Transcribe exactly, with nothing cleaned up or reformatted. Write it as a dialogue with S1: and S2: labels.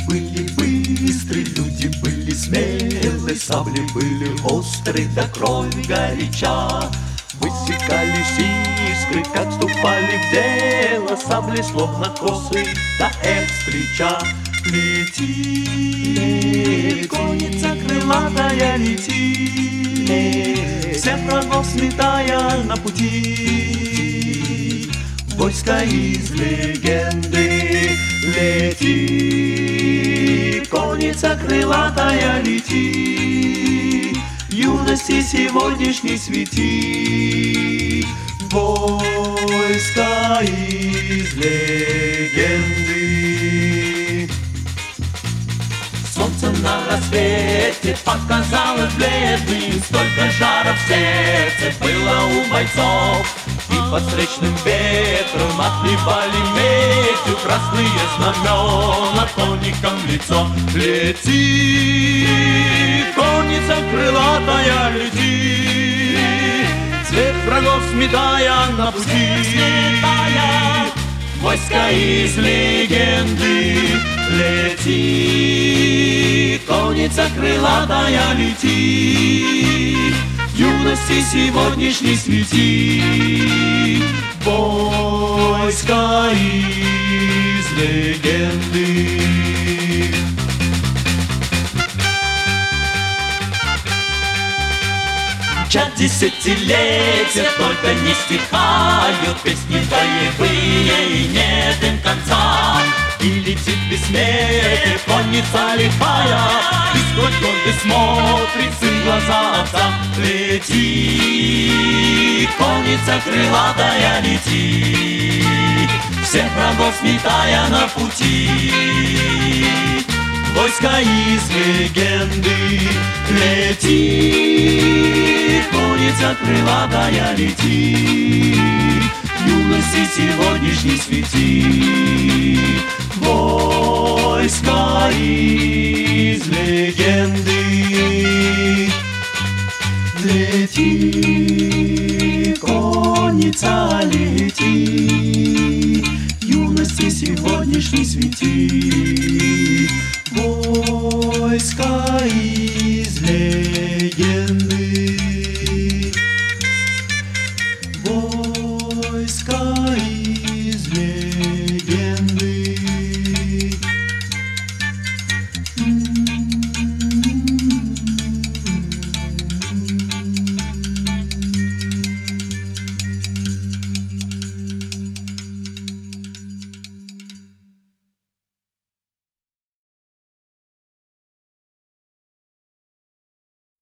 S1: были быстры, люди были смелы, сабли были остры, да кровь горяча. Высекались искры, как вступали в дело, сабли словно косы, да эх с плеча. Лети, лети, конница крылатая, лети, всех врагов сметая на пути. Войско из легенды, лети, конница крылатая, лети, юности сегодняшней свети. Войско из легенды. Солнце на рассвете показалось бледным, столько жара в сердце было у бойцов. И под встречным ветром отливали медью красные знамена конникам в лицо. Лети, конница крылатая, лети, цвет врагов сметая на пути. Войско из легенды, лети, конница крылатая, лети, юности сегодняшней свети. Войско из легенды. Мчат десятилетия, только не стихают песни боевые, и нет им конца. И летит бессмертие конница лихая, и сквозь годы смотрит сын в глаза отца. Лети, конница крылатая, лети, всех врагов сметая на пути. Войско из легенды, лети, конница крылатая, лети, юности сегодняшней свети. Войско из легенды, лети, конница, лети, юности сегодняшней свети. Войско из легенды.